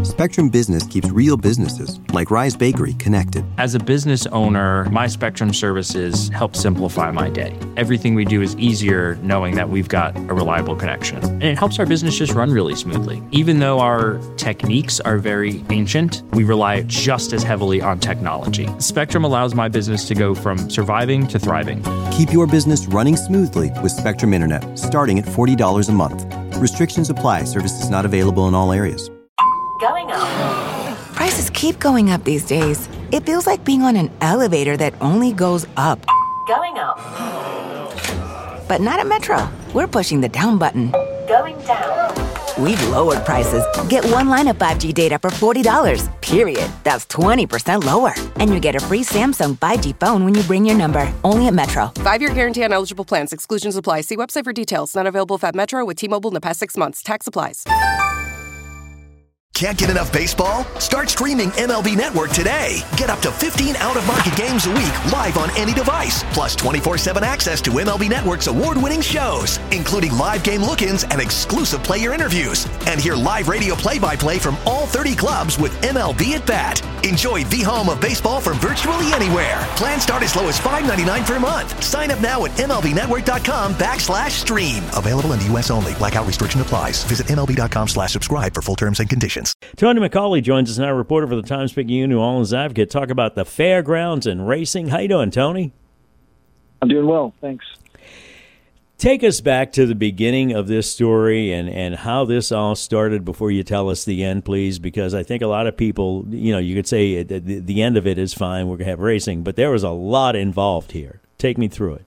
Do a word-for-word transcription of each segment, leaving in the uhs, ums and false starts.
Spectrum Business keeps real businesses, like Rise Bakery, connected. As a business owner, my Spectrum services help simplify my day. Everything we do is easier knowing that we've got a reliable connection. And it helps our business just run really smoothly. Even though our techniques are very ancient, we rely just as heavily on technology. Spectrum allows my business to go from surviving to thriving. Keep your business running smoothly with Spectrum Internet, starting at forty dollars a month. Restrictions apply. Services not available in all areas. Going up. Prices keep going up these days. It feels like being on an elevator that only goes up. Going up. But not at Metro. We're pushing the down button. Going down. We've lowered prices. Get one line of five G data for forty dollars, period. That's twenty percent lower. And you get a free Samsung five G phone when you bring your number. Only at Metro. Five-year guarantee on eligible plans. Exclusions apply. See website for details. Not available if at Metro with T-Mobile in the past six months. Tax applies. Can't get enough baseball? Start streaming M L B Network today. Get up to fifteen out-of-market games a week live on any device, plus twenty-four seven access to M L B Network's award-winning shows, including live game look-ins and exclusive player interviews. And hear live radio play-by-play from all thirty clubs with M L B at Bat. Enjoy the home of baseball from virtually anywhere. Plans start as low as five dollars and ninety-nine cents per month. Sign up now at MLBnetwork.com backslash stream. Available in the U S only. Blackout restriction applies. Visit MLB.com slash subscribe for full terms and conditions. Tony McCauley joins us now, reporter for the Times-Picayune New Orleans Advocate, talk about the fairgrounds and racing. How you doing, Tony? I'm doing well, thanks. Take us back to the beginning of this story and, and how this all started before you tell us the end, please, because I think a lot of people, you know, you could say the, the end of it is fine, we're going to have racing, but there was a lot involved here. Take me through it.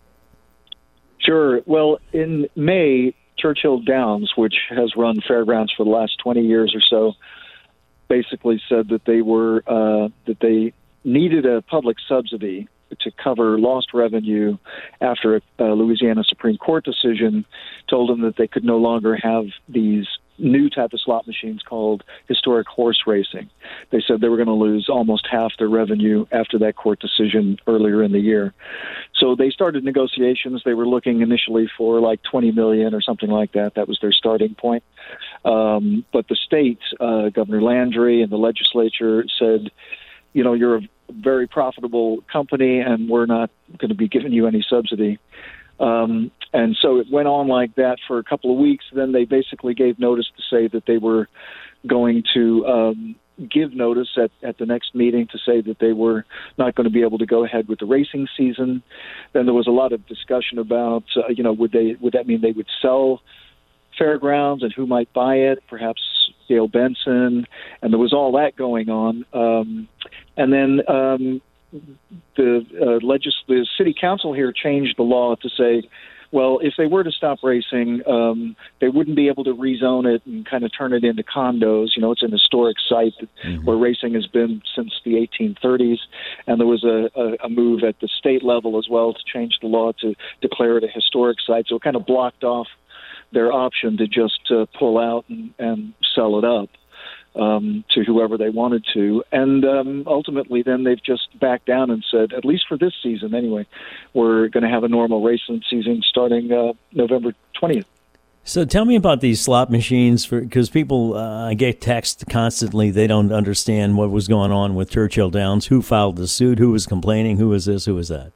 Sure. Well, in May, Churchill Downs, which has run fairgrounds for the last twenty years or so, basically said that they were uh, that they needed a public subsidy to cover lost revenue after a, a Louisiana Supreme Court decision told them that they could no longer have these new type of slot machines called historic horse racing. They said they were going to lose almost half their revenue after that court decision earlier in the year. So they started negotiations. They were looking initially for like twenty million dollars or something like that. That was their starting point. Um, but the state, uh, Governor Landry and the legislature said, you know, you're a very profitable company and we're not going to be giving you any subsidy. Um, and so it went on like that for a couple of weeks. Then they basically gave notice to say that they were going to um, give notice at, at the next meeting to say that they were not going to be able to go ahead with the racing season. Then there was a lot of discussion about, uh, you know, would they would that mean they would sell fairgrounds and who might buy it, perhaps Gail Benson, and there was all that going on. Um, and then um, the uh, legis- the city council here changed the law to say, well, if they were to stop racing, um, they wouldn't be able to rezone it and kind of turn it into condos. You know, it's an historic site mm-hmm. where racing has been since the eighteen thirties. And there was a, a, a move at the state level as well to change the law to declare it a historic site. So it kind of blocked off their option to just uh, pull out and, and sell it up um, to whoever they wanted to. And um, ultimately then they've just backed down and said, at least for this season anyway, we're going to have a normal racing season starting uh, November twentieth. So tell me about these slot machines, for because people, uh, I get text constantly, they don't understand what was going on with Churchill Downs, who filed the suit, who was complaining, who was this, who was that?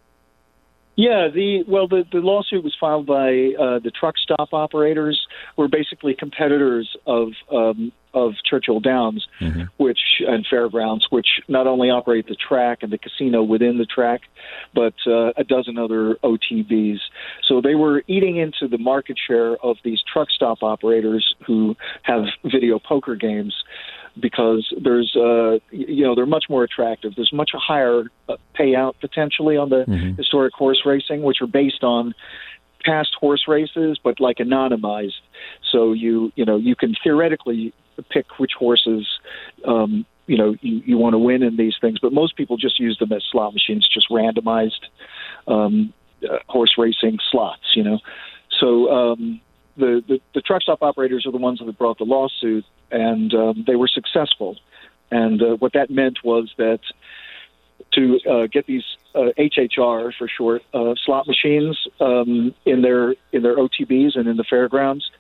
Yeah, the well, the, the lawsuit was filed by uh, the truck stop operators, who are basically competitors of um, of Churchill Downs, mm-hmm. which and Fairgrounds, which not only operate the track and the casino within the track, but uh, a dozen other O T Bs. So they were eating into the market share of these truck stop operators who have video poker games, because there's, uh, you know, they're much more attractive. There's much higher uh, payout potentially on the mm-hmm. historic horse racing, which are based on past horse races, but like anonymized. So you, you know, you can theoretically pick which horses, um, you know, you, you want to win in these things. But most people just use them as slot machines, just randomized um, uh, horse racing slots, you know. So um, the, the, the truck stop operators are the ones that brought the lawsuit, and um, they were successful. And uh, what that meant was that to uh, get these uh, H H R, for short, uh, slot machines um, in their in their O T Bs and in the fairgrounds,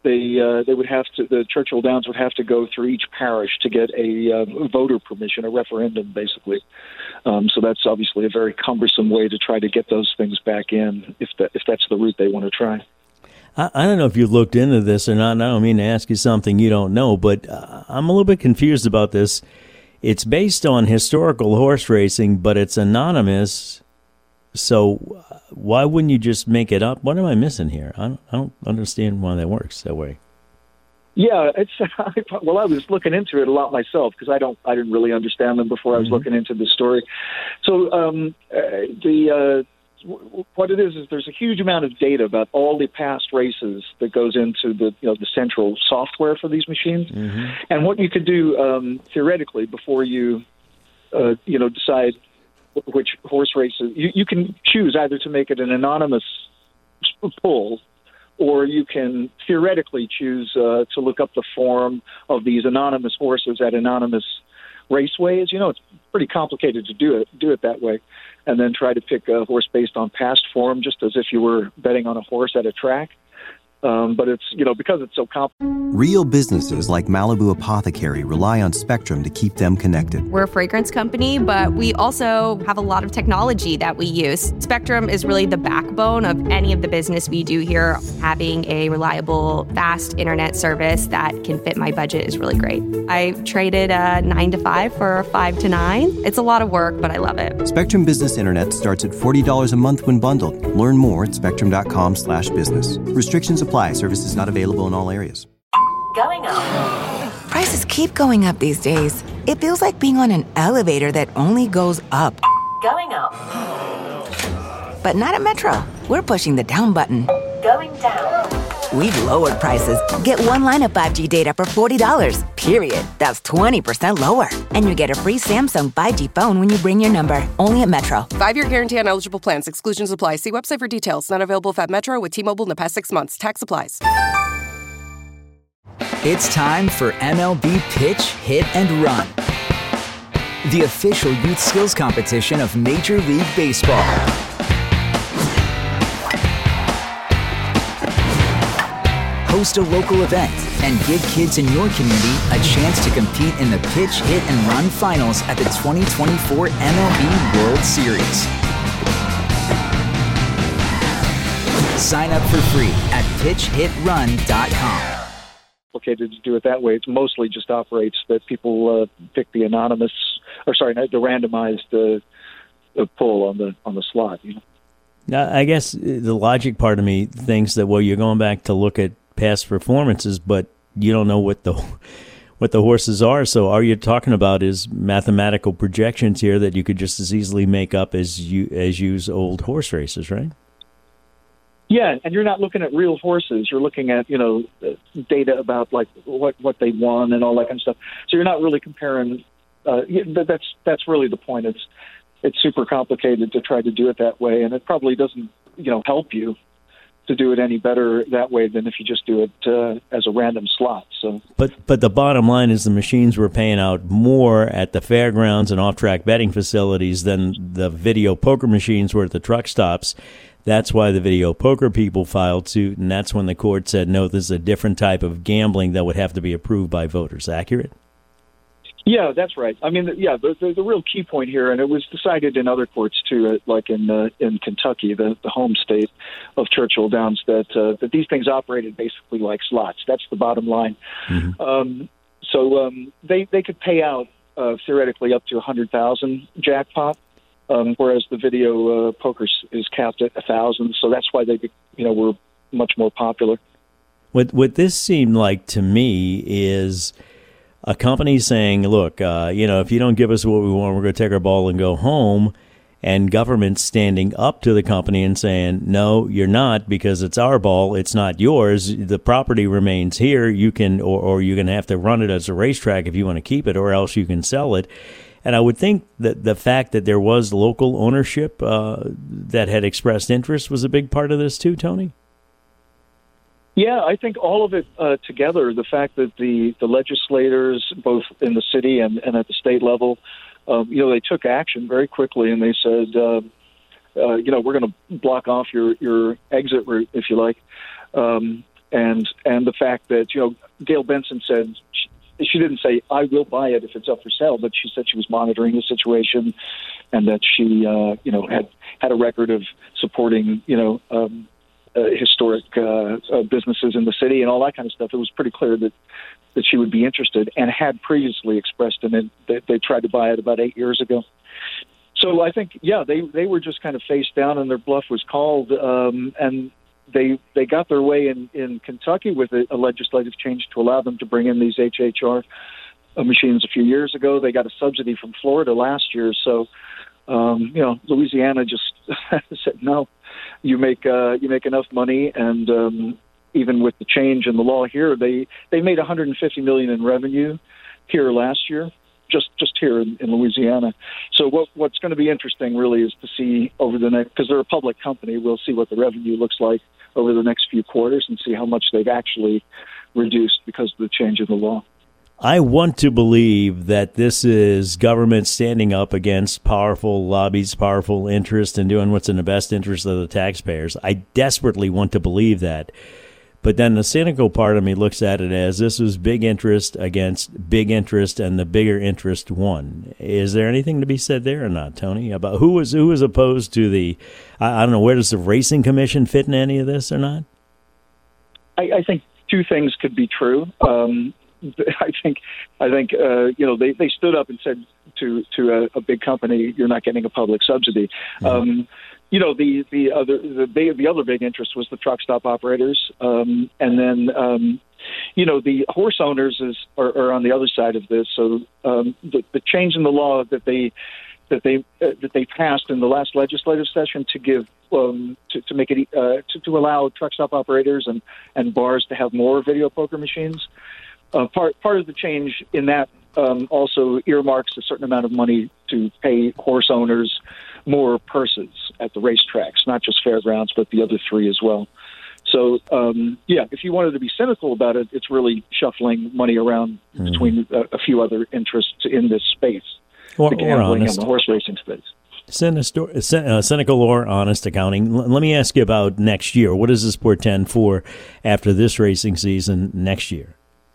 they uh, they would have to the Churchill Downs would have to go through each parish to get a uh, voter permission, a referendum, basically. Um, so that's obviously a very cumbersome way to try to get those things back in, if that if that's the route they want to try. I, I don't know if you've looked into this or not. And I don't mean to ask you something you don't know, but uh, I'm a little bit confused about this. It's based on historical horse racing, but it's anonymous. So why wouldn't you just make it up? What am I missing here? I don't, I don't understand why that works that way. Yeah, it's well. I was looking into it a lot myself because I don't, I didn't really understand them before I was mm-hmm. looking into the story. So um, uh, the uh, what it is is there's a huge amount of data about all the past races that goes into the you know the central software for these machines, mm-hmm. and what you could do um, theoretically before you uh, you know decide which horse races you, you can choose either to make it an anonymous poll. Or you can theoretically choose uh, to look up the form of these anonymous horses at anonymous raceways. You know, it's pretty complicated to do it do it that way, and then try to pick a horse based on past form, just as if you were betting on a horse at a track. Um, but it's, you know, because it's so complicated. Real businesses like Malibu Apothecary rely on Spectrum to keep them connected. We're a fragrance company, but we also have a lot of technology that we use. Spectrum is really the backbone of any of the business we do here. Having a reliable, fast internet service that can fit my budget is really great. I traded a nine to five for a five to nine. It's a lot of work, but I love it. Spectrum Business Internet starts at forty dollars a month when bundled. Learn more at spectrum.com slash business. Restrictions apply. Services not available in all areas. Going up. Prices keep going up these days. It feels like being on an elevator that only goes up. Going up. But not at Metro. We're pushing the down button. Going down. We've lowered prices. Get one line of five G data for forty dollars, period. That's twenty percent lower. And you get a free Samsung five G phone when you bring your number. Only at Metro. Five-year guarantee on eligible plans. Exclusions apply. See website for details. Not available at Metro with T-Mobile in the past six months. Tax applies. It's time for M L B Pitch, Hit, and Run, the official youth skills competition of Major League Baseball. Host a local event and give kids in your community a chance to compete in the Pitch, Hit, and Run finals at the twenty twenty-four M L B World Series. Sign up for free at pitch hit run dot com. Complicated to do it that way. It mostly just operates that people uh, pick the anonymous, or sorry, the randomized uh, pull on the on the slot. You know? Now, I guess the logic part of me thinks that, well, you're going back to look at past performances, but you don't know what the what the horses are. So all you're talking about is mathematical projections here that you could just as easily make up as you as use old horse races, right? Yeah, and you're not looking at real horses. You're looking at, you know, data about like what, what they won and all that kind of stuff. So you're not really comparing. Uh, that's that's really the point. It's it's super complicated to try to do it that way, and it probably doesn't, you know, help you to do it any better that way than if you just do it uh, as a random slot. So, but but the bottom line is the machines were paying out more at the fairgrounds and off-track betting facilities than the video poker machines were at the truck stops. That's why the video poker people filed suit, and that's when the court said, no, this is a different type of gambling that would have to be approved by voters. Accurate? Yeah, that's right. I mean, yeah, the, the, the real key point here, and it was decided in other courts too, like in uh, in Kentucky, the, the home state of Churchill Downs, that uh, that these things operated basically like slots. That's the bottom line. Mm-hmm. Um, so um, they they could pay out uh, theoretically up to a hundred thousand jackpot. Um, whereas the video uh, poker is capped at a thousand, so that's why they, you know, were much more popular. What what this seemed like to me is a company saying, "Look, uh, you know, if you don't give us what we want, we're going to take our ball and go home." And government standing up to the company and saying, "No, you're not, because it's our ball. It's not yours. The property remains here. You can, or or you're going to have to run it as a racetrack if you want to keep it, or else you can sell it." And I would think that the fact that there was local ownership uh, that had expressed interest was a big part of this too, Tony? Yeah, I think all of it uh, together, the fact that the, the legislators, both in the city and, and at the state level, um, you know, they took action very quickly, and they said, uh, uh, you know, we're going to block off your, your exit route, if you like. Um, and and the fact that, you know, Gail Benson said she, she didn't say, I will buy it if it's up for sale, but she said she was monitoring the situation and that she, uh, you know, had, had a record of supporting, you know, um, uh, historic uh, uh, businesses in the city and all that kind of stuff. It was pretty clear that, that she would be interested and had previously expressed in it that they tried to buy it about eight years ago. So I think, yeah, they, they were just kind of face down and their bluff was called. Um, and they they got their way in, in Kentucky with a, a legislative change to allow them to bring in these H H R machines a few years ago. They got a subsidy from Florida last year. So, um, you know, Louisiana just said, no, you make uh, you make enough money. And um, even with the change in the law here, they, they made one hundred fifty million dollars in revenue here last year. Just, just here in, in Louisiana. So what, what's going to be interesting really is to see over the next, because they're a public company, we'll see what the revenue looks like over the next few quarters and see how much they've actually reduced because of the change in the law. I want to believe that this is government standing up against powerful lobbies, powerful interests, and doing what's in the best interest of the taxpayers. I desperately want to believe that. But then the cynical part of me looks at it as this was big interest against big interest, and the bigger interest won. Is there anything to be said there or not, Tony, about who was who was opposed to the? I, I don't know. Where does the Racing Commission fit in any of this or not? I, I think two things could be true. Um, I think I think uh, you know they, they stood up and said to to a, a big company, "You're not getting a public subsidy." Mm-hmm. Um, You know, the the other the big, the other big interest was the truck stop operators, um, and then um, you know the horse owners is are, are on the other side of this. So um, the, the change in the law that they that they uh, that they passed in the last legislative session to give um, to, to make it uh, to, to allow truck stop operators and, and bars to have more video poker machines. Uh, part part of the change in that um, also earmarks a certain amount of money to pay horse owners more purses at the racetracks, not just fairgrounds, but the other three as well. So, um, yeah, if you wanted to be cynical about it, it's really shuffling money around mm-hmm. between a, a few other interests in this space, or, the gambling or and the horse racing space. Cynical, uh, cynical or honest accounting. L- let me ask you about next year. What does this portend for after this racing season next year?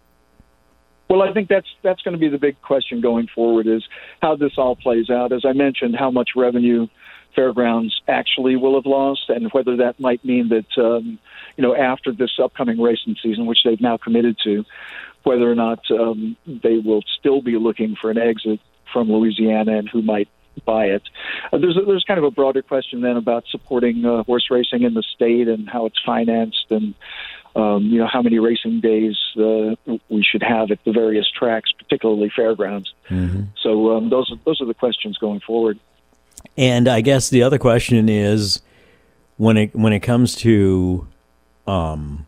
Well, I think that's that's going to be the big question going forward is how this all plays out. As I mentioned, how much revenue Fairgrounds actually will have lost, and whether that might mean that, um, you know, after this upcoming racing season, which they've now committed to, whether or not um, they will still be looking for an exit from Louisiana and who might buy it. Uh, there's a, there's kind of a broader question then about supporting uh, horse racing in the state and how it's financed and Um, you know, how many racing days uh, we should have at the various tracks, particularly fairgrounds. Mm-hmm. So um, those, are, those are the questions going forward. And I guess the other question is, when it when it comes to um,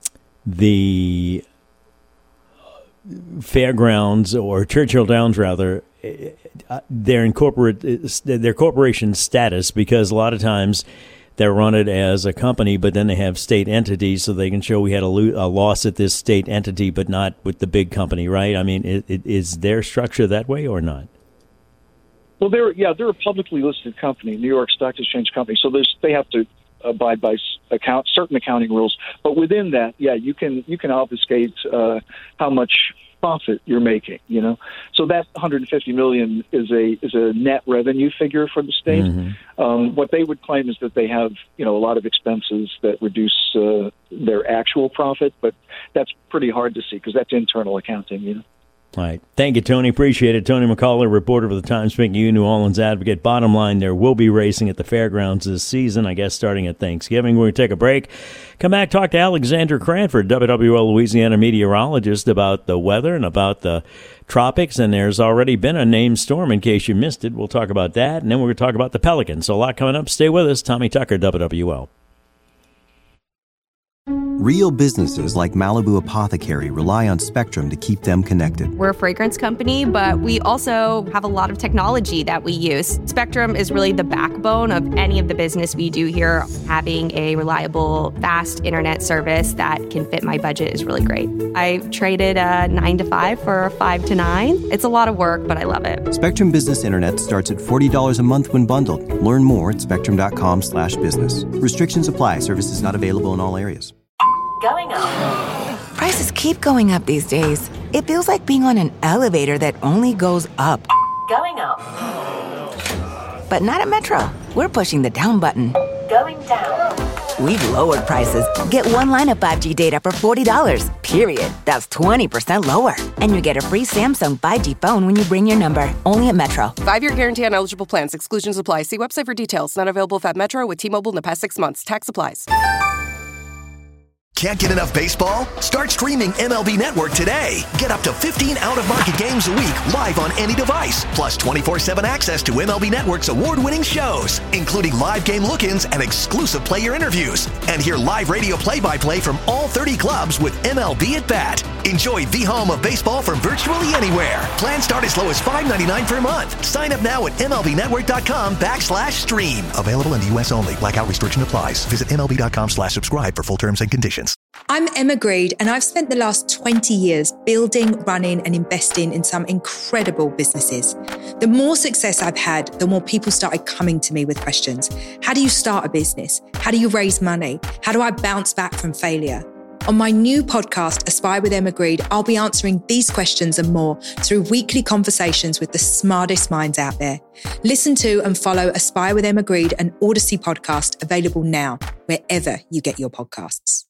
the fairgrounds or Churchill Downs, rather, their incorporate their corporation status, because a lot of times they're run it as a company, but then they have state entities, so they can show we had a, lo- a loss at this state entity, but not with the big company, right? I mean, it, it, is their structure that way or not? Well, they're yeah, they're a publicly listed company, New York Stock Exchange company, so there's they have to abide by account certain accounting rules. But within that, yeah, you can you can obfuscate uh, how much profit you're making, you know. So that one hundred fifty million is a is a net revenue figure for the state. Mm-hmm. Um, what they would claim is that they have, you know, a lot of expenses that reduce uh, their actual profit, but that's pretty hard to see because that's internal accounting, you know. All right. Thank you, Tony. Appreciate it. Tony McCullough, reporter for the Times-Picayune New Orleans Advocate. Bottom line, there will be racing at the fairgrounds this season, I guess, starting at Thanksgiving. We're going to take a break. Come back, talk to Alexander Cranford, W W L Louisiana meteorologist, about the weather and about the tropics. And there's already been a named storm, in case you missed it. We'll talk about that. And then we're going to talk about the Pelicans. So a lot coming up. Stay with us. Tommy Tucker, W W L. Real businesses like Malibu Apothecary rely on Spectrum to keep them connected. We're a fragrance company, but we also have a lot of technology that we use. Spectrum is really the backbone of any of the business we do here. Having a reliable, fast internet service that can fit my budget is really great. I traded a nine to five for a five to nine. It's a lot of work, but I love it. Spectrum Business Internet starts at forty dollars a month when bundled. Learn more at spectrum dot com slash business. Restrictions apply. Services not available in all areas. Going up. Prices keep going up these days. It feels like being on an elevator that only goes up. Going up. But not at Metro. We're pushing the down button. Going down. We've lowered prices. Get one line of five G data for forty dollars, period. That's twenty percent lower. And you get a free Samsung five G phone when you bring your number. Only at Metro. Five-year guarantee on eligible plans. Exclusions apply. See website for details. Not available if at Metro with T-Mobile in the past six months. Tax applies. Can't get enough baseball? Start streaming M L B Network today. Get up to fifteen out-of-market games a week live on any device. Plus twenty-four seven access to M L B Network's award-winning shows, including live game look-ins and exclusive player interviews. And hear live radio play-by-play from all thirty clubs with M L B at Bat. Enjoy the home of baseball from virtually anywhere. Plans start as low as five ninety-nine per month. Sign up now at MLBnetwork.com backslash stream. Available in the U S only. Blackout restriction applies. Visit MLB.com slash subscribe for full terms and conditions. I'm Emma Greed, and I've spent the last twenty years building, running, and investing in some incredible businesses. The more success I've had, the more people started coming to me with questions. How do you start a business? How do you raise money? How do I bounce back from failure? On my new podcast, Aspire with Emma Greed, I'll be answering these questions and more through weekly conversations with the smartest minds out there. Listen to and follow Aspire with Emma Greed, an Odyssey podcast, available now, wherever you get your podcasts.